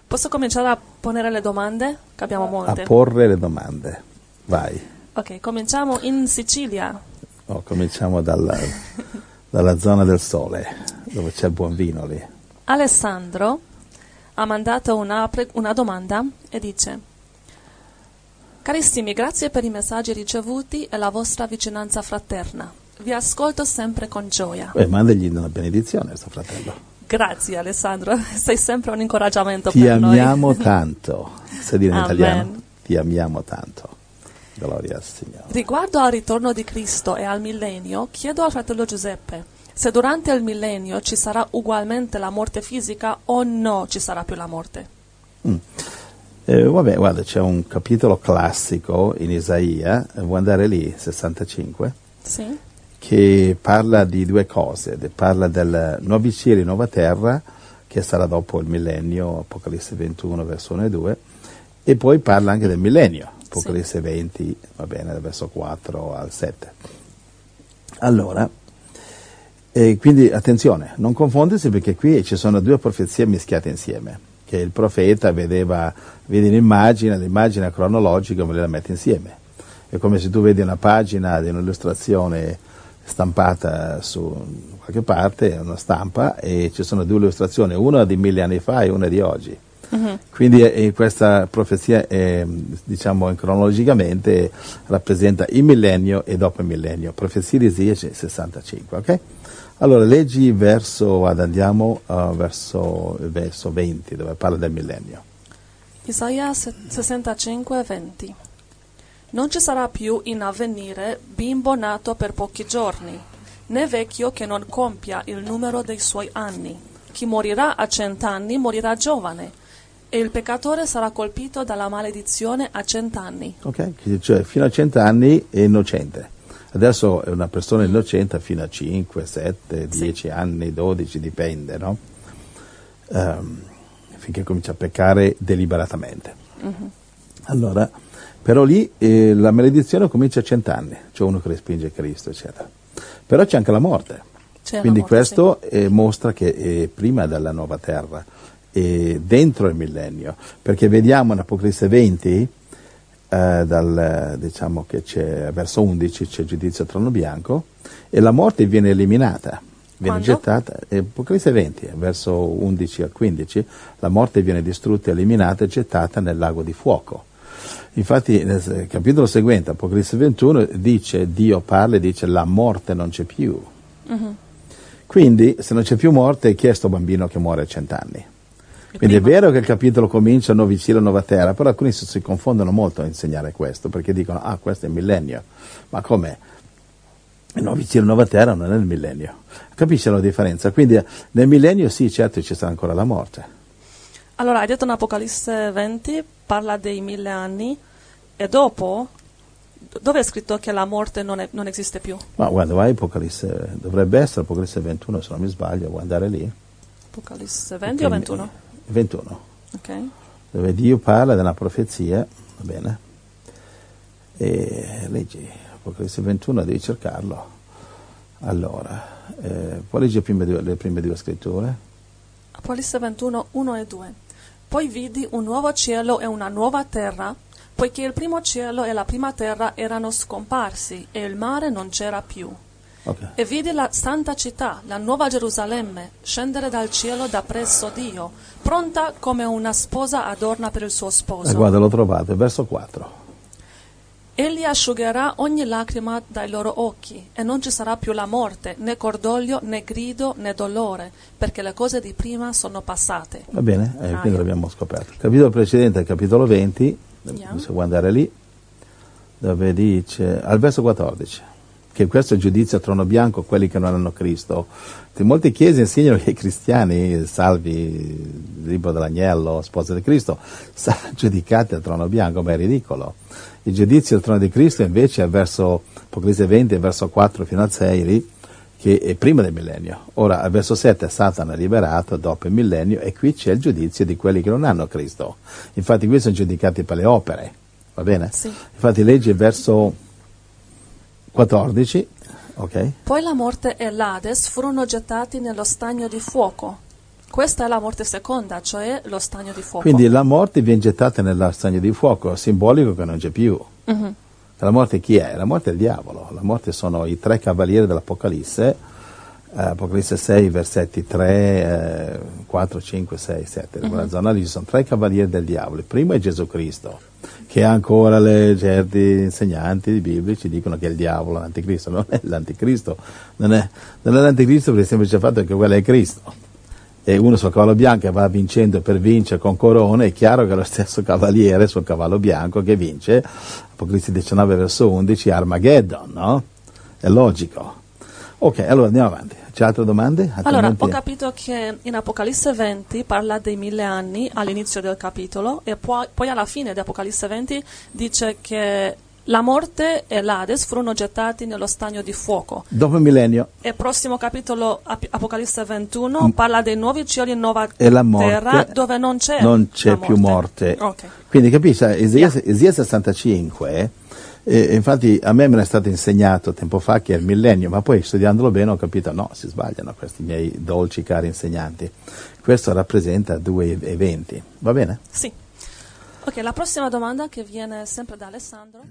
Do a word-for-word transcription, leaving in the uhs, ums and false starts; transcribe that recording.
Posso cominciare a ponere le domande? Che abbiamo molte. A porre le domande. Vai. Ok, cominciamo in Sicilia. Oh, cominciamo dalla, dalla zona del sole, dove c'è il buon vino lì. Alessandro ha mandato una, pre- una domanda e dice: Carissimi, grazie per i messaggi ricevuti e la vostra vicinanza fraterna. Vi ascolto sempre con gioia. E mandagli una benedizione a sto fratello. Grazie Alessandro, sei sempre un incoraggiamento Ti per noi. amiamo tanto. Sai dire in Amen. italiano? Ti amiamo tanto. Gloria al Signore. Riguardo al ritorno di Cristo e al millennio, chiedo al fratello Giuseppe se durante il millennio ci sarà ugualmente la morte fisica o no ci sarà più la morte. Mm. Eh, vabbè, guarda, c'è un capitolo classico in Isaia, vuoi andare lì, sessantacinque? Sì. Che parla di due cose, parla del nuovi cieli e nuova terra, che sarà dopo il millennio, Apocalisse ventuno, verso uno e due, e poi parla anche del millennio, Apocalisse sì. venti, va bene, dal verso quattro al sette. Allora, e quindi attenzione, non confondersi perché qui ci sono due profezie mischiate insieme, che il profeta vedeva, vede un'immagine, l'immagine cronologica e me la mette insieme. È come se tu vedi una pagina di un'illustrazione stampata su qualche parte, una stampa, e ci sono due illustrazioni, una di mille anni fa e una di oggi. Uh-huh. Quindi eh, questa profezia eh, diciamo cronologicamente rappresenta il millennio e dopo il millennio. Profezia di Isaia sessantacinque, ok? Allora leggi verso, ad, andiamo uh, verso il verso venti, dove parla del millennio. Isaia sessantacinque venti. Non ci sarà più in avvenire bimbo nato per pochi giorni, né vecchio che non compia il numero dei suoi anni. Chi morirà a cent'anni morirà giovane, e il peccatore sarà colpito dalla maledizione a cent'anni. Ok, cioè fino a cent'anni è innocente. Adesso è una persona innocente fino a cinque, sette, dieci sì. anni, dodici, dipende, no? Um, finché comincia a peccare deliberatamente. Uh-huh. Allora, però lì eh, la maledizione comincia a cent'anni, cioè uno che respinge Cristo, eccetera. Però c'è anche la morte. C'è Quindi la morte, questo sì. eh, mostra che è prima della nuova terra, è dentro il millennio, perché vediamo in Apocalisse venti, eh, dal, diciamo che c'è verso undici, c'è il giudizio al trono bianco, e la morte viene eliminata, viene Quando? gettata, eh, Apocalisse venti, verso undici al quindici, la morte viene distrutta, eliminata e gettata nel lago di fuoco. Infatti nel capitolo seguente, Apocalisse ventuno, dice, Dio parla e dice la morte non c'è più. Uh-huh. Quindi se non c'è più morte, chi è sto bambino che muore a cent'anni? Quindi prima. È vero che il capitolo comincia nuovi cieli, nuova terra, però alcuni si, si confondono molto a insegnare questo, perché dicono, ah, questo è il millennio. Ma com'è? Nuovi cieli, nuova terra non è il millennio. Capisce la differenza? Quindi nel millennio sì, certo ci sarà ancora la morte. Allora, hai detto in Apocalisse venti, parla dei mille anni, e dopo, dove è scritto che la morte non, è, non esiste più? Ma guarda, vai Apocalisse, dovrebbe essere Apocalisse ventuno, se non mi sbaglio, vuoi andare lì? Apocalisse venti o ventuno? ventuno. Ok. Dove Dio parla della profezia, va bene? E leggi Apocalisse ventuno, devi cercarlo. Allora, eh, poi leggi le prime due, le prime due scritture. Apocalisse ventuno, uno e due. Poi vidi un nuovo cielo e una nuova terra, poiché il primo cielo e la prima terra erano scomparsi e il mare non c'era più. Okay. E vidi la santa città, la nuova Gerusalemme, scendere dal cielo da presso Dio, pronta come una sposa adorna per il suo sposo. Eh, guarda, l'ho trovato, verso quattro. Egli asciugherà ogni lacrima dai loro occhi, e non ci sarà più la morte, né cordoglio, né grido, né dolore, perché le cose di prima sono passate. Va bene, eh, ah, quindi l'abbiamo scoperto. Il capitolo precedente è il capitolo venti, yeah. Se vuoi andare lì, dove dice, al verso quattordici, che questo è il giudizio a trono bianco, quelli che non hanno Cristo. Molte chiese insegnano che i cristiani, salvi il libro dell'agnello, sposa di Cristo, saranno giudicati al trono bianco, ma è ridicolo. Il giudizio al trono di Cristo invece è verso Apocalisse venti, verso quattro fino al sei, lì, che è prima del millennio. Ora, al verso sette Satana è liberato dopo il millennio, e qui c'è il giudizio di quelli che non hanno Cristo. Infatti qui sono giudicati per le opere, va bene? Sì. Infatti leggi il verso quattordici, ok? Poi la morte e l'Ades furono gettati nello stagno di fuoco. Questa è la morte seconda, cioè lo stagno di fuoco. Quindi la morte viene gettata nello stagno di fuoco, simbolico che non c'è più. Mhm. La morte chi è? La morte è il diavolo. La morte sono i tre cavalieri dell'Apocalisse, eh, Apocalisse sei, versetti tre, eh, quattro, cinque, sei, sette. In quella zona lì ci sono tre cavalieri del diavolo. Il primo è Gesù Cristo, che ancora le, certi insegnanti biblici dicono che è il diavolo, l'anticristo. Non è l'anticristo, non è, non è l'anticristo per il semplice fatto che quello è Cristo. E uno sul cavallo bianco va vincendo per vincere con corona, è chiaro che è lo stesso cavaliere sul cavallo bianco che vince, Apocalisse diciannove verso undici, Armageddon, no? È logico. Ok, allora andiamo avanti. C'è altre domande? Allora, Altrimenti- ho capito che in Apocalisse venti parla dei mille anni all'inizio del capitolo e poi, poi alla fine di Apocalisse venti dice che la morte e l'Ades furono gettati nello stagno di fuoco. Dopo il millennio E il prossimo capitolo, Ap- Apocalisse ventuno, parla dei nuovi cieli e nuova e la morte terra dove non c'è, non c'è la più morte. Ok. Quindi capisci, Esaia, Esaia sessantacinque, eh, infatti a me me ne è stato insegnato tempo fa che è il millennio, ma poi studiandolo bene ho capito, no, si sbagliano questi miei dolci cari insegnanti. Questo rappresenta due eventi, va bene? Sì. Ok, la prossima domanda che viene sempre da Alessandro.